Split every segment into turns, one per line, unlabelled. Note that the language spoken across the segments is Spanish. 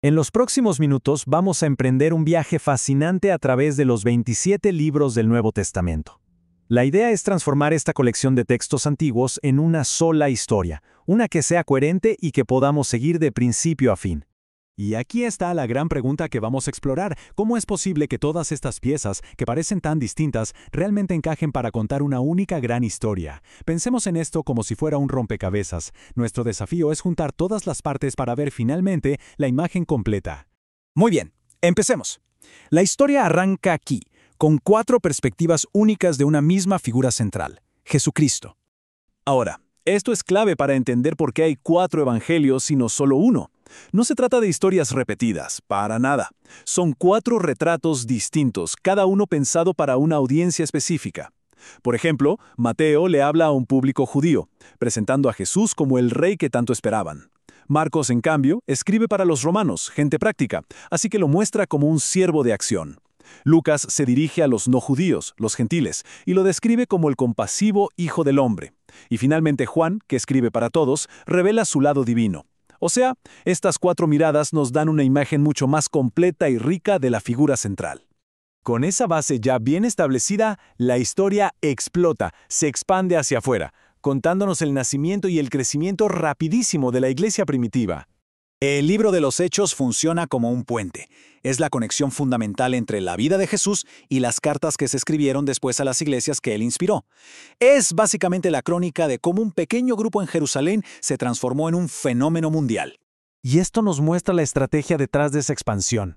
En los próximos minutos vamos a emprender un viaje fascinante a través de los 27 libros del Nuevo Testamento. La idea es transformar esta colección de textos antiguos en una sola historia, una que sea coherente y que podamos seguir de principio a fin.
Y aquí está la gran pregunta que vamos a explorar. ¿Cómo es posible que todas estas piezas, que parecen tan distintas, realmente encajen para contar una única gran historia? Pensemos en esto como si fuera un rompecabezas. Nuestro desafío es juntar todas las partes para ver finalmente la imagen completa.
Muy bien, empecemos. La historia arranca aquí, con 4 perspectivas únicas de una misma figura central, Jesucristo.
Ahora, esto es clave para entender por qué hay 4 evangelios y no solo uno. No se trata de historias repetidas, para nada. Son 4 retratos distintos, cada uno pensado para una audiencia específica. Por ejemplo, Mateo le habla a un público judío, presentando a Jesús como el rey que tanto esperaban. Marcos, en cambio, escribe para los romanos, gente práctica, así que lo muestra como un siervo de acción. Lucas se dirige a los no judíos, los gentiles, y lo describe como el compasivo Hijo del Hombre. Y finalmente Juan, que escribe para todos, revela su lado divino. O sea, estas 4 miradas nos dan una imagen mucho más completa y rica de la figura central.
Con esa base ya bien establecida, la historia explota, se expande hacia afuera, contándonos el nacimiento y el crecimiento rapidísimo de la iglesia primitiva.
El libro de los Hechos funciona como un puente. Es la conexión fundamental entre la vida de Jesús y las cartas que se escribieron después a las iglesias que él inspiró. Es básicamente la crónica de cómo un pequeño grupo en Jerusalén se transformó en un fenómeno mundial.
Y esto nos muestra la estrategia detrás de esa expansión.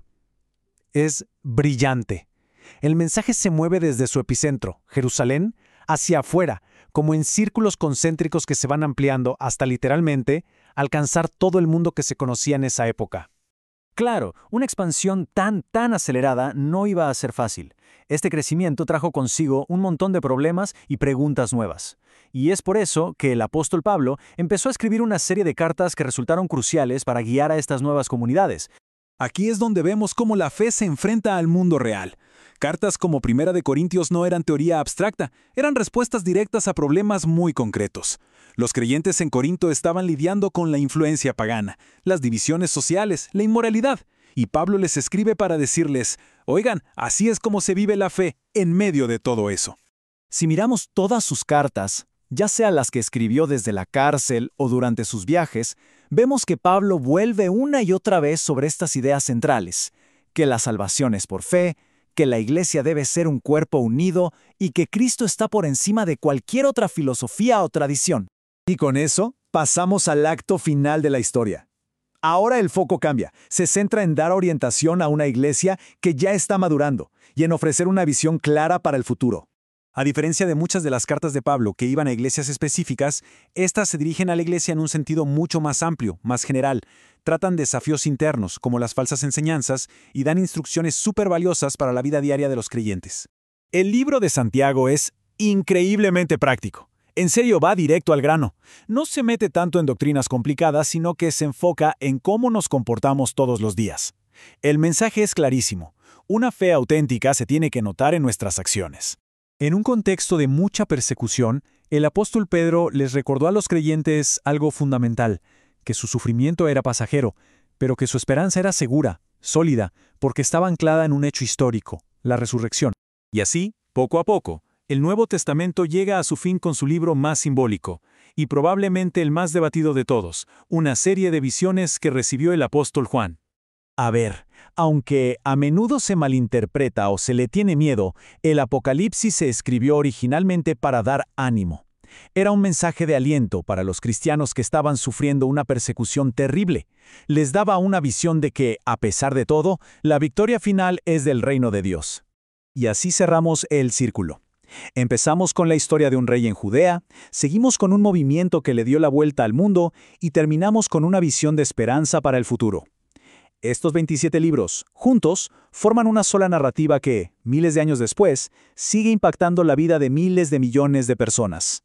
Es brillante. El mensaje se mueve desde su epicentro, Jerusalén, hacia afuera, como en círculos concéntricos que se van ampliando hasta literalmente alcanzar todo el mundo que se conocía en esa época.
Claro, una expansión tan acelerada no iba a ser fácil. Este crecimiento trajo consigo un montón de problemas y preguntas nuevas. Y es por eso que el apóstol Pablo empezó a escribir una serie de cartas que resultaron cruciales para guiar a estas nuevas comunidades.
Aquí es donde vemos cómo la fe se enfrenta al mundo real. Cartas como Primera de Corintios no eran teoría abstracta, eran respuestas directas a problemas muy concretos. Los creyentes en Corinto estaban lidiando con la influencia pagana, las divisiones sociales, la inmoralidad. Y Pablo les escribe para decirles, oigan, así es como se vive la fe en medio de todo eso.
Si miramos todas sus cartas, ya sea las que escribió desde la cárcel o durante sus viajes, vemos que Pablo vuelve una y otra vez sobre estas ideas centrales, que la salvación es por fe, que la iglesia debe ser un cuerpo unido y que Cristo está por encima de cualquier otra filosofía o tradición.
Y con eso, pasamos al acto final de la historia. Ahora el foco cambia, se centra en dar orientación a una iglesia que ya está madurando y en ofrecer una visión clara para el futuro.
A diferencia de muchas de las cartas de Pablo que iban a iglesias específicas, estas se dirigen a la iglesia en un sentido mucho más amplio, más general. Tratan desafíos internos, como las falsas enseñanzas, y dan instrucciones súper valiosas para la vida diaria de los creyentes.
El libro de Santiago es increíblemente práctico. En serio, va directo al grano. No se mete tanto en doctrinas complicadas, sino que se enfoca en cómo nos comportamos todos los días. El mensaje es clarísimo. Una fe auténtica se tiene que notar en nuestras acciones.
En un contexto de mucha persecución, el apóstol Pedro les recordó a los creyentes algo fundamental, que su sufrimiento era pasajero, pero que su esperanza era segura, sólida, porque estaba anclada en un hecho histórico, la resurrección.
Y así, poco a poco, el Nuevo Testamento llega a su fin con su libro más simbólico, y probablemente el más debatido de todos, una serie de visiones que recibió el apóstol Juan.
A ver, aunque a menudo se malinterpreta o se le tiene miedo, el Apocalipsis se escribió originalmente para dar ánimo. Era un mensaje de aliento para los cristianos que estaban sufriendo una persecución terrible. Les daba una visión de que, a pesar de todo, la victoria final es del reino de Dios. Y así cerramos el círculo. Empezamos con la historia de un rey en Judea, seguimos con un movimiento que le dio la vuelta al mundo y terminamos con una visión de esperanza para el futuro. Estos 27 libros, juntos, forman una sola narrativa que, miles de años después, sigue impactando la vida de miles de millones de personas.